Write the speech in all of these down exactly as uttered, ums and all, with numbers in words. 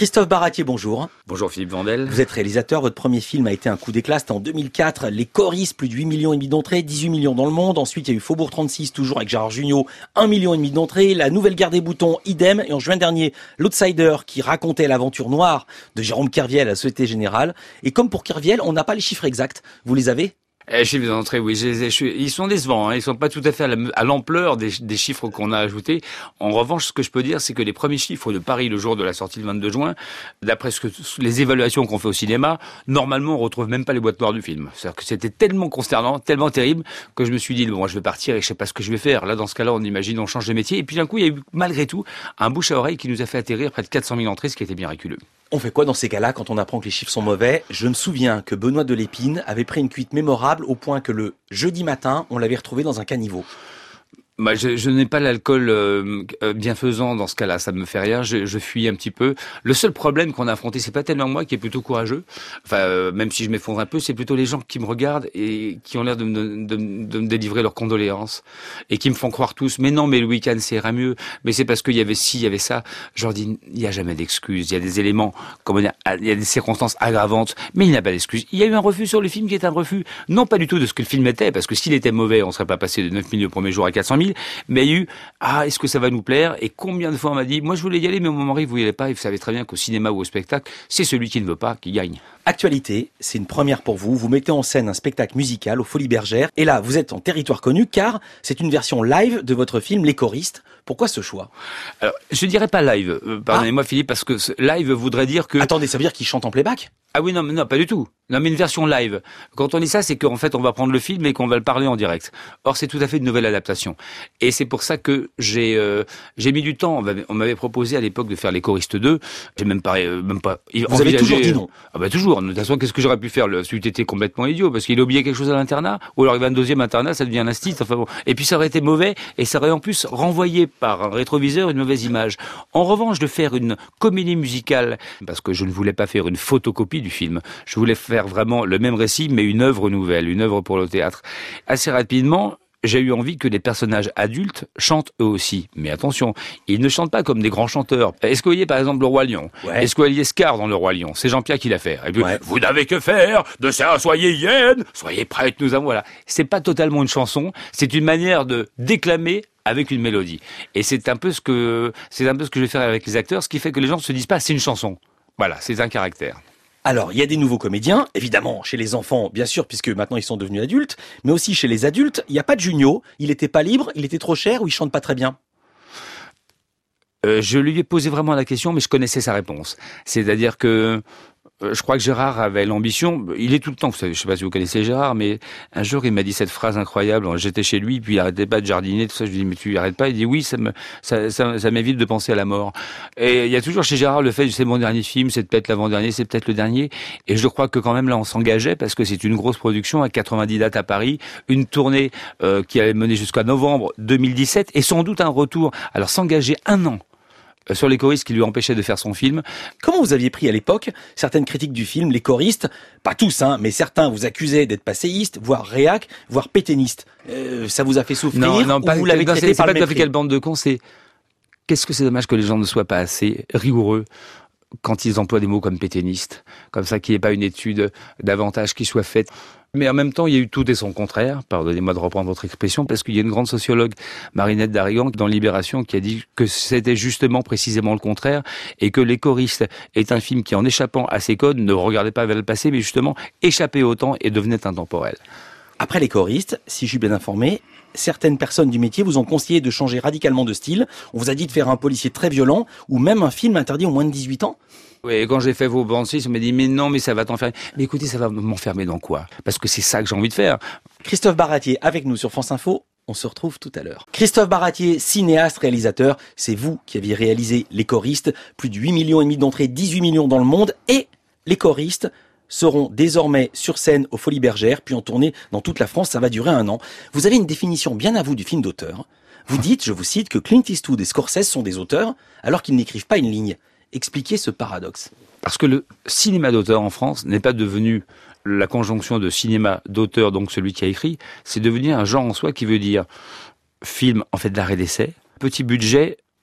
Christophe Baratier, bonjour. Bonjour Philippe Vandel. Vous êtes réalisateur, votre premier film a été un coup d'éclat, c'était en deux mille quatre, Les Choristes, plus de huit millions et demi d'entrées, dix-huit millions dans le monde. Ensuite, il y a eu Faubourg trente-six, toujours avec Gérard Jugnot, un million et demi d'entrées. La Nouvelle Guerre des Boutons, idem. Et en juin dernier, L'Outsider, qui racontait l'aventure noire de Jérôme Kerviel à la Société Générale. Et comme pour Kerviel, on n'a pas les chiffres exacts. Vous les avez ? Les chiffres d'entrée, oui, je, je, je, ils sont décevants. Hein, ils sont pas tout à fait à, la, à l'ampleur des, des chiffres qu'on a ajoutés. En revanche, ce que je peux dire, c'est que les premiers chiffres de Paris le jour de la sortie le vingt-deux juin, d'après ce que les évaluations qu'on fait au cinéma, normalement on retrouve même pas les boîtes noires du film. C'est-à-dire que c'était tellement consternant, tellement terrible que je me suis dit bon, je vais partir et je sais pas ce que je vais faire. Là, dans ce cas-là, on imagine, on change de métier. Et puis d'un coup, il y a eu malgré tout un bouche à oreille qui nous a fait atterrir près de quatre cent mille entrées, ce qui était miraculeux. On fait quoi dans ces cas-là quand on apprend que les chiffres sont mauvais ? Je me souviens que Benoît de Lépine avait pris une cuite mémorable au point que le jeudi matin, on l'avait retrouvé dans un caniveau. Bah, je, je n'ai pas l'alcool euh, bienfaisant dans ce cas-là, ça me fait rien, je, je fuis un petit peu. Le seul problème qu'on a affronté, c'est pas tellement moi qui est plutôt courageux, enfin euh, même si je m'effondre un peu, c'est plutôt les gens qui me regardent et qui ont l'air de me, de, de me délivrer leurs condoléances et qui me font croire tous, mais non, mais le week-end ça ira mieux, mais c'est parce qu'il y avait ci, il y avait ça. Je leur dis, il n'y a jamais d'excuses, il y a des éléments, comment dire, il y a des circonstances aggravantes, mais il n'y a pas d'excuses. Il y a eu un refus sur le film qui est un refus, non pas du tout de ce que le film était, parce que s'il était mauvais, on serait pas passé de neuf mille le premier jour à quatre cent mille. Mais il y a eu, ah, est-ce que ça va nous plaire ? Et combien de fois on m'a dit, moi je voulais y aller, mais mon mari, vous y allez pas, et vous savez très bien qu'au cinéma ou au spectacle, c'est celui qui ne veut pas qui gagne. Actualité, c'est une première pour vous. Vous mettez en scène un spectacle musical aux Folies Bergères. Et là, vous êtes en territoire connu, car c'est une version live de votre film Les Choristes. Pourquoi ce choix ? Alors, je dirais pas live, euh, pardonnez-moi ah. Philippe, parce que live voudrait dire que... Attendez, ça veut dire qu'ils chantent en playback ? Ah oui, non, non, pas du tout. Non, mais une version live. Quand on dit ça, c'est qu'en fait, on va prendre le film et qu'on va le parler en direct. Or, c'est tout à fait une nouvelle adaptation. Et c'est pour ça que j'ai euh, j'ai mis du temps. On m'avait proposé à l'époque de faire Les Choristes deux. J'ai même pas... Euh, même pas Vous avez toujours dit non ? Ah bah toujours. De toute façon, qu'est-ce que j'aurais pu faire ? Celui était complètement idiot, parce qu'il a oublié quelque chose à l'internat, ou alors il va un deuxième internat, ça devient un instit. Enfin bon. Et puis ça aurait été mauvais, et ça aurait en plus renvoyé par un rétroviseur une mauvaise image. En revanche, de faire une comédie musicale, parce que je ne voulais pas faire une photocopie du film, je voulais faire vraiment le même récit, mais une œuvre nouvelle, une œuvre pour le théâtre. Assez rapidement, j'ai eu envie que les personnages adultes chantent eux aussi. Mais attention, ils ne chantent pas comme des grands chanteurs. Est-ce que vous voyez par exemple Le Roi Lion ? Ouais. Est-ce que vous voyez Scar dans Le Roi Lion ? C'est Jean-Pierre qui l'a fait. Et puis, ouais. Vous n'avez que faire de ça, soyez hyène, soyez prêtes, nous avons... Voilà. C'est pas totalement une chanson, c'est une manière de déclamer avec une mélodie. Et c'est un peu ce que, c'est un peu ce que je vais faire avec les acteurs, ce qui fait que les gens ne se disent pas c'est une chanson. Voilà, c'est un caractère. Alors, il y a des nouveaux comédiens, évidemment, chez les enfants, bien sûr, puisque maintenant ils sont devenus adultes, mais aussi chez les adultes, il n'y a pas de Jugnot, il était pas libre, il était trop cher ou il chante pas très bien ? euh, Je lui ai posé vraiment la question, mais je connaissais sa réponse. C'est-à-dire que je crois que Gérard avait l'ambition, il est tout le temps, vous savez, je sais pas si vous connaissez Gérard, mais un jour il m'a dit cette phrase incroyable, j'étais chez lui, puis il arrêtait pas de jardiner, tout ça, je lui dis mais tu arrêtes pas, il dit oui, ça me, ça, ça, ça m'évite de penser à la mort. Et il y a toujours chez Gérard le fait, c'est mon dernier film, c'est peut-être l'avant-dernier, c'est peut-être le dernier, et je crois que quand même là on s'engageait, parce que c'est une grosse production, à quatre-vingt-dix dates à Paris, une tournée euh, qui allait mener jusqu'à novembre deux mille dix-sept, et sans doute un retour, alors s'engager un an sur les choristes qui lui empêchaient de faire son film. Comment vous aviez pris à l'époque certaines critiques du film, les choristes, pas tous, hein, mais certains vous accusaient d'être passéistes, voire réac, voire pétainistes. Euh, ça vous a fait souffrir non, non, ou pas, vous l'avez non, traité c'est, par c'est le pas tout à fait mépris ? quelle bande de cons, c'est qu'est-ce que c'est dommage que les gens ne soient pas assez rigoureux quand ils emploient des mots comme pétainiste, comme ça qu'il n'y ait pas une étude davantage qui soit faite. Mais en même temps, il y a eu tout et son contraire, pardonnez-moi de reprendre votre expression, parce qu'il y a une grande sociologue, Marinette Darrigan, dans Libération, qui a dit que c'était justement précisément le contraire, et que Les Choristes est un film qui, en échappant à ses codes, ne regardait pas vers le passé, mais justement échappait au temps et devenait intemporel. Après Les Choristes, si je suis bien informé, certaines personnes du métier vous ont conseillé de changer radicalement de style. On vous a dit de faire un policier très violent, ou même un film interdit aux moins de dix-huit ans. Oui, et quand j'ai fait vos bandes six, on m'a dit, mais non, mais ça va t'enfermer. Mais écoutez, ça va m'enfermer dans quoi ? Parce que c'est ça que j'ai envie de faire. Christophe Baratier avec nous sur France Info. On se retrouve tout à l'heure. Christophe Baratier, cinéaste, réalisateur, c'est vous qui aviez réalisé Les Choristes. Plus de huit millions et demi d'entrées, dix-huit millions dans le monde. Et Les Choristes seront désormais sur scène aux Folies Bergères, puis en tournée dans toute la France. Ça va durer un an. Vous avez une définition bien à vous du film d'auteur. Vous dites, je vous cite, que Clint Eastwood et Scorsese sont des auteurs alors qu'ils n'écrivent pas une ligne. Expliquez ce paradoxe. Parce que le cinéma d'auteur en France n'est pas devenu la conjonction de cinéma d'auteur, donc celui qui a écrit, c'est devenu un genre en soi qui veut dire film en fait d'arrêt d'essai, petit budget,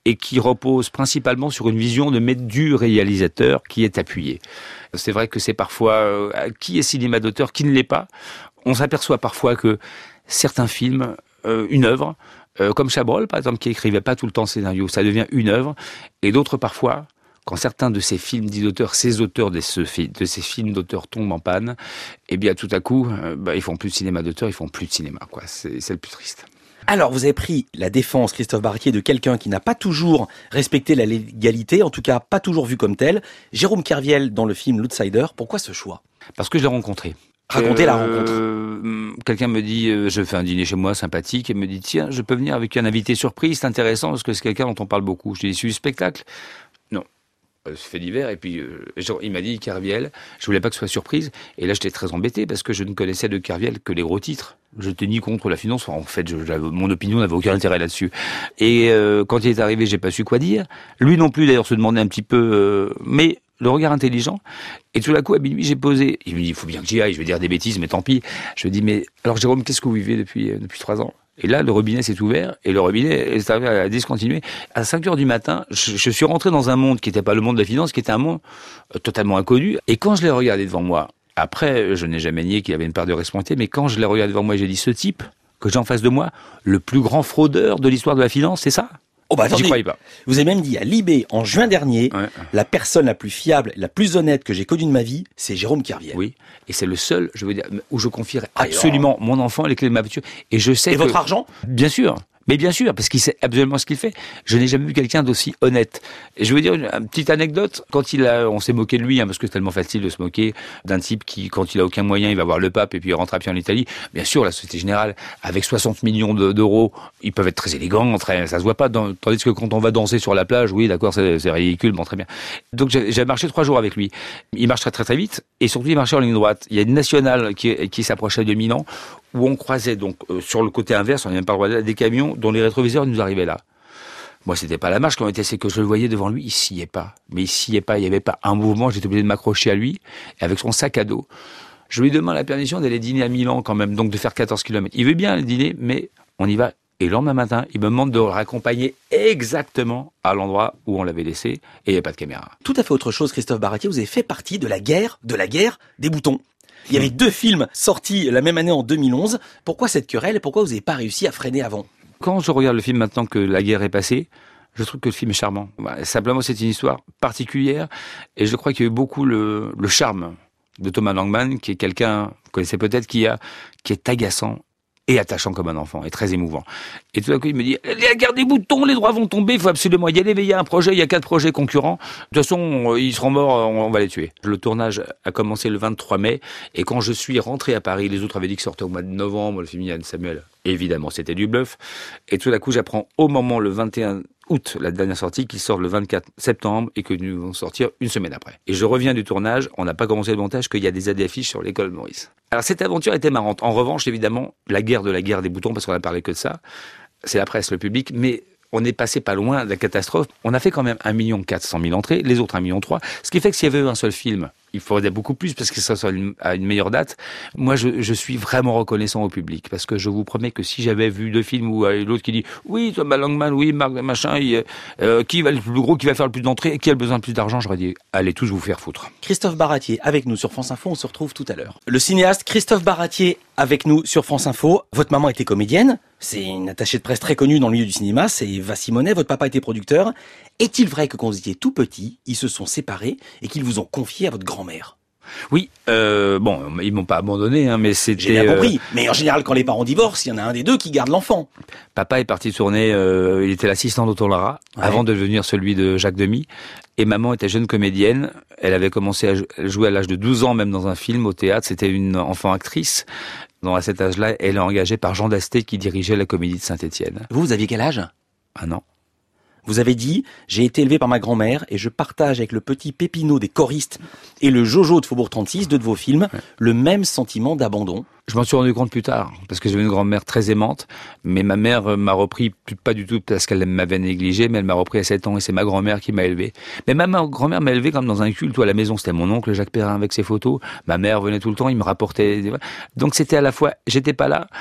et qui repose principalement sur une vision de maître du réalisateur qui est appuyée. C'est vrai que c'est parfois euh, qui est cinéma d'auteur, qui ne l'est pas. On s'aperçoit parfois que certains films, euh, une œuvre, euh, comme Chabrol par exemple, qui écrivait pas tout le temps scénario, ça devient une œuvre, et d'autres parfois, quand certains de ces films dits d'auteurs, ces auteurs de, ce, de ces films d'auteurs tombent en panne, eh bien tout à coup, euh, bah, ils font plus de cinéma d'auteur, ils font plus de cinéma, quoi. C'est, c'est le plus triste. Alors, vous avez pris la défense, Christophe Baratier, de quelqu'un qui n'a pas toujours respecté la légalité, en tout cas pas toujours vu comme tel. Jérôme Kerviel dans le film L'Outsider. Pourquoi ce choix ? Parce que je l'ai rencontré. Racontez euh, la rencontre. Euh, quelqu'un me dit, euh, je fais un dîner chez moi sympathique, et me dit, tiens, je peux venir avec un invité surprise, c'est intéressant, parce que c'est quelqu'un dont on parle beaucoup. Je lui dis, c'est du spectacle ? Non. Euh, c'est fait divers, et puis euh, genre, il m'a dit Kerviel, je voulais pas que ce soit surprise, et là j'étais très embêté, parce que je ne connaissais de Kerviel que les gros titres. Je n'étais ni contre la finance, enfin, en fait, je, mon opinion n'avait aucun intérêt là-dessus. Et euh, quand il est arrivé, j'ai pas su quoi dire. Lui non plus, d'ailleurs, se demandait un petit peu, euh, mais le regard intelligent. Et tout d'un coup, à minuit, j'ai posé. Il me dit, il faut bien que j'y aille, je vais dire des bêtises, mais tant pis. Je lui dis, mais alors Jérôme, qu'est-ce que vous vivez depuis depuis trois ans ? Et là, le robinet s'est ouvert, et le robinet est arrivé à discontinuer. À cinq heures du matin, je, je suis rentré dans un monde qui n'était pas le monde de la finance, qui était un monde euh, totalement inconnu. Et quand je l'ai regardé devant moi, après, je n'ai jamais nié qu'il avait une part de responsabilité, mais quand je l'ai regardé devant moi, j'ai dit, ce type que j'ai en face de moi, le plus grand fraudeur de l'histoire de la finance, c'est ça ? Oh bah attendez, j'y croyais pas. Vous avez même dit à Libé, en juin dernier, Ouais. la personne la plus fiable, la plus honnête que j'ai connue de ma vie, c'est Jérôme Kerviel. Oui, et c'est le seul, je veux dire, où je confierai Ah, absolument mon enfant, les clés de ma voiture, et je sais Et que... votre argent ? Bien sûr. Mais bien sûr, parce qu'il sait absolument ce qu'il fait. Je n'ai jamais vu quelqu'un d'aussi honnête. Et je veux dire une, une petite anecdote. Quand il a, on s'est moqué de lui, hein, parce que c'est tellement facile de se moquer d'un type qui, quand il a aucun moyen, il va voir le pape et puis il rentre à pied en Italie. Bien sûr, la Société Générale, avec soixante millions de, d'euros, ils peuvent être très élégants, très, ça se voit pas. Dans, tandis que quand on va danser sur la plage, oui, d'accord, c'est, c'est ridicule, bon, très bien. Donc j'ai, j'ai marché trois jours avec lui. Il marche très très très vite et surtout il marchait en ligne droite. Il y a une nationale qui, qui s'approchait de Milan, où on croisait donc euh, sur le côté inverse, on n'avait même pas le droit d'aller, des camions dont les rétroviseurs nous arrivaient là. Moi, c'était pas la marche qui m'était, c'est que je le voyais devant lui, il sciait pas. Mais il sciait pas, il y avait pas un mouvement, j'étais obligé de m'accrocher à lui, et avec son sac à dos. Je lui demande la permission d'aller dîner à Milan quand même, donc de faire quatorze kilomètres. Il veut bien aller dîner, mais on y va. Et le lendemain matin, il me demande de le raccompagner exactement à l'endroit où on l'avait laissé, et il n'y avait pas de caméra. Tout à fait autre chose, Christophe Baratier, vous avez fait partie de la guerre, de la guerre des boutons. Il y avait deux films sortis la même année en deux mille onze. Pourquoi cette querelle et pourquoi vous n'avez pas réussi à freiner avant ? Quand je regarde le film maintenant que la guerre est passée, je trouve que le film est charmant. Bah, simplement, c'est une histoire particulière et je crois qu'il y a eu beaucoup le, le charme de Thomas Langman, qui est quelqu'un, vous connaissez peut-être, qui, a, qui est agaçant et attachant comme un enfant, et très émouvant. Et tout d'un coup, il me dit, la guerre des boutons, les droits vont tomber, il faut absolument y aller, mais il y a un projet, il y a quatre projets concurrents, de toute façon, ils seront morts, on va les tuer. Le tournage a commencé le vingt-trois mai, et quand je suis rentré à Paris, les autres avaient dit que sortait au mois de novembre, le film Yann Samuel, évidemment, c'était du bluff, et tout d'un coup, j'apprends au moment, le vingt et un août, la dernière sortie, qu'il sort le vingt-quatre septembre, et que nous allons sortir une semaine après. Et je reviens du tournage, on n'a pas commencé le montage, qu'il y a des affiches sur l'école Maurice. Alors cette aventure était marrante. En revanche, évidemment, la guerre de la guerre des boutons, parce qu'on a parlé que de ça, c'est la presse, le public, mais on est passé pas loin de la catastrophe. On a fait quand même un million quatre cent mille entrées, les autres un million trois, ce qui fait que s'il y avait eu un seul film, il faudrait beaucoup plus parce que ça soit à une meilleure date. Moi, je, je suis vraiment reconnaissant au public parce que je vous promets que si j'avais vu deux films où euh, l'autre qui dit oui, Thomas Langman, oui, Marc machin, il, euh, qui va être le plus gros, qui va faire le plus d'entrées, qui a besoin de plus d'argent, j'aurais dit allez tous vous faire foutre. Christophe Baratier avec nous sur France Info, on se retrouve tout à l'heure. Le cinéaste Christophe Baratier avec nous sur France Info. Votre maman était comédienne, c'est une attachée de presse très connue dans le milieu du cinéma, c'est Eva Simonet, votre papa était producteur. Est-il vrai que quand vous étiez tout petit, ils se sont séparés et qu'ils vous ont confié à votre grand-mère ? Oui, euh, bon, ils m'ont pas abandonné, hein, mais c'était... J'ai bien compris, euh... mais en général, quand les parents divorcent, il y en a un des deux qui garde l'enfant. Papa est parti tourner, euh, il était l'assistant d'Otto Lara, ouais. avant de devenir celui de Jacques Demy, et maman était jeune comédienne, elle avait commencé à jouer à l'âge de douze ans, même dans un film, au théâtre, c'était une enfant actrice. Donc à cet âge-là, elle est engagée par Jean Dasté, qui dirigeait la Comédie de Saint-Étienne. Vous, vous aviez quel âge ? Un an. Vous avez dit, j'ai été élevé par ma grand-mère et je partage avec le petit Pépinot des choristes et le Jojo de Faubourg trente-six, deux de vos films, ouais. le même sentiment d'abandon. Je m'en suis rendu compte plus tard, parce que j'avais une grand-mère très aimante, mais ma mère m'a repris, pas du tout parce qu'elle m'avait négligé, mais elle m'a repris à sept ans et c'est ma grand-mère qui m'a élevé. Mais ma grand-mère m'a élevé comme dans un culte, à la maison c'était mon oncle Jacques Perrin avec ses photos, ma mère venait tout le temps, il me rapportait... Donc c'était à la fois, j'étais pas là,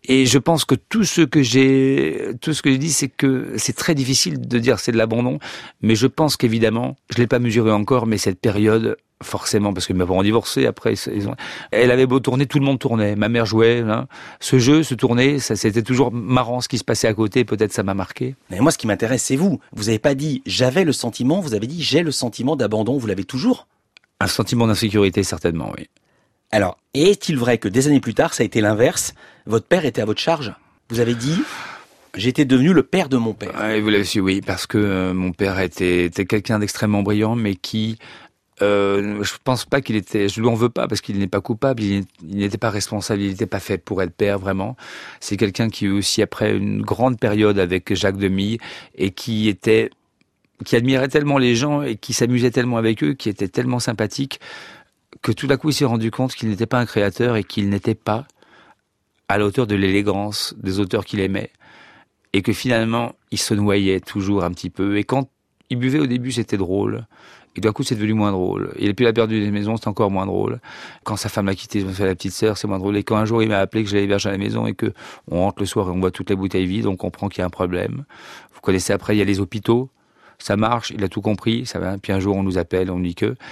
Et je pense que tout ce que j'ai, tout ce que j'ai dit, c'est que c'est très difficile de dire c'est de l'abandon, mais je pense qu'évidemment, je l'ai pas mesuré encore, mais cette période, forcément, parce que mes parents ont divorcé après, ils ont... elle avait beau tourner, tout le monde tournait. Ma mère jouait, hein. Ce jeu, ce tournait, ça, c'était toujours marrant ce qui se passait à côté, peut-être ça m'a marqué. Mais moi, ce qui m'intéresse, c'est vous. Vous avez pas dit j'avais le sentiment, vous avez dit j'ai le sentiment d'abandon, vous l'avez toujours? Un sentiment d'insécurité, certainement, oui. Alors, est-il vrai que des années plus tard, ça a été l'inverse? Votre père était à votre charge? Vous avez dit, j'étais devenu le père de mon père. Ouais, vous l'avez su, oui, parce que euh, mon père était, était quelqu'un d'extrêmement brillant, mais qui, euh, je pense pas qu'il était, je lui en veux pas, parce qu'il n'est pas coupable, il, il n'était pas responsable, il n'était pas fait pour être père, vraiment. C'est quelqu'un qui, aussi, après une grande période avec Jacques Demy, et qui était, qui admirait tellement les gens, et qui s'amusait tellement avec eux, qui était tellement sympathique, que tout d'un coup, il s'est rendu compte qu'il n'était pas un créateur et qu'il n'était pas à la hauteur de l'élégance des auteurs qu'il aimait. Et que finalement, il se noyait toujours un petit peu. Et quand il buvait au début, c'était drôle. Et d'un coup, c'est devenu moins drôle. Et puis, il a perdu des maisons, c'est encore moins drôle. Quand sa femme l'a quitté, ils ont fait la petite sœur, c'est moins drôle. Et quand un jour, il m'a appelé que j'allais héberger à la maison et que on rentre le soir et on voit toutes les bouteilles vides, on comprend qu'il y a un problème. Vous connaissez après, il y a les hôpitaux. Ça marche, il a tout compris, ça va. Puis un jour, on nous appelle, on dit que.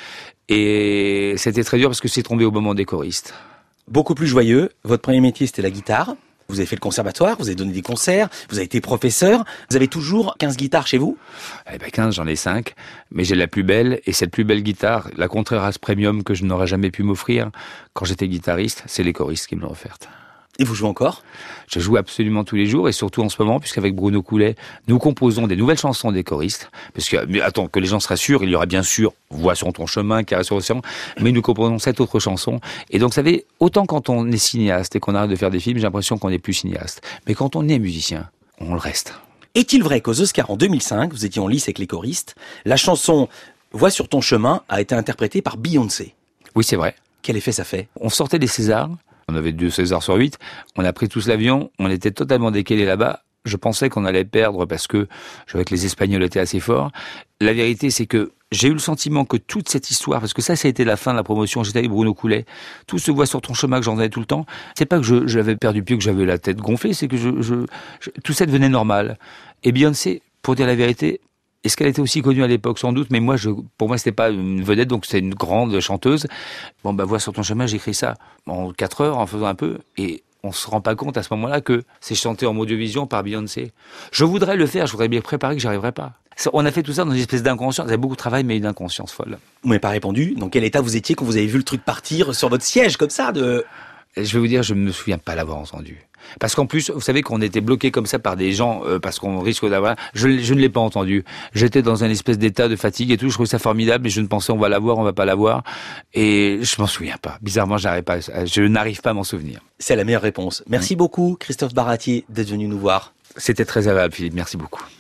Et c'était très dur parce que c'est tombé au moment des choristes. Beaucoup plus joyeux. Votre premier métier, c'était la guitare. Vous avez fait le conservatoire, vous avez donné des concerts, vous avez été professeur. Vous avez toujours quinze guitares chez vous? Eh ben quinze, j'en ai cinq. Mais j'ai la plus belle. Et cette plus belle guitare, la Contreras Premium que je n'aurais jamais pu m'offrir quand j'étais guitariste, c'est les choristes qui me l'ont offerte. Et vous jouez encore? Je joue absolument tous les jours et surtout en ce moment, puisqu'avec Bruno Coulet, nous composons des nouvelles chansons des choristes. Parce que, mais attends, que les gens se rassurent, il y aura bien sûr Voix sur ton chemin, Carré sur l'océan, mais nous composons sept autres chansons. Et donc, vous savez, autant quand on est cinéaste et qu'on arrête de faire des films, j'ai l'impression qu'on n'est plus cinéaste. Mais quand on est musicien, on le reste. Est-il vrai qu'aux Oscars en deux mille cinq, vous étiez en lice avec les choristes, la chanson Voix sur ton chemin a été interprétée par Beyoncé? Oui, c'est vrai. Quel effet ça fait? On sortait des Césars. On avait deux Césars sur huit. On a pris tous l'avion. On était totalement décalés là-bas. Je pensais qu'on allait perdre parce que je savais que les Espagnols étaient assez forts. La vérité, c'est que j'ai eu le sentiment que toute cette histoire, parce que ça, ça a été la fin de la promotion. J'étais avec Bruno Coulet. Tout se voit sur ton chemin que j'entendais tout le temps. C'est pas que je, je l'avais perdu pied, que j'avais la tête gonflée. C'est que je, je, je, tout ça devenait normal. Et Beyoncé, pour dire la vérité, est-ce qu'elle était aussi connue à l'époque? Sans doute, mais moi, je, pour moi, c'était pas une vedette, donc c'est une grande chanteuse. Bon, bah, Voix sur ton chemin, j'écris ça en quatre heures, en faisant un peu, et on se rend pas compte à ce moment-là que c'est chanté en audiovision par Beyoncé. Je voudrais le faire, je voudrais bien préparer que j'y arriverais pas. On a fait tout ça dans une espèce d'inconscience. Il y a beaucoup de travail, mais une inconscience folle. Vous m'avez pas répondu. Dans quel état vous étiez quand vous avez vu le truc partir sur votre siège, comme ça, de... Je vais vous dire, je ne me souviens pas l'avoir entendu. Parce qu'en plus, vous savez qu'on était bloqué comme ça par des gens, euh, parce qu'on risque d'avoir... Je, je ne l'ai pas entendu. J'étais dans un espèce d'état de fatigue et tout, je trouvais ça formidable, et je ne pensais on va l'avoir, on va pas l'avoir. Et je m'en souviens pas. Bizarrement, j'arrive pas, je n'arrive pas à m'en souvenir. C'est la meilleure réponse. Merci mmh. beaucoup, Christophe Baratier, d'être venu nous voir. C'était très agréable, Philippe. Merci beaucoup.